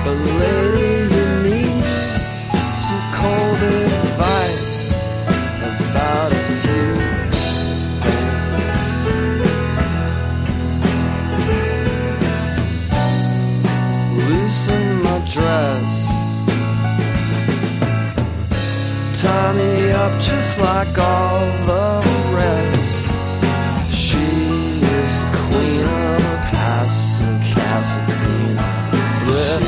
But lady, you need some cold advice about a few things. Loosen my dress, tie me up just like all the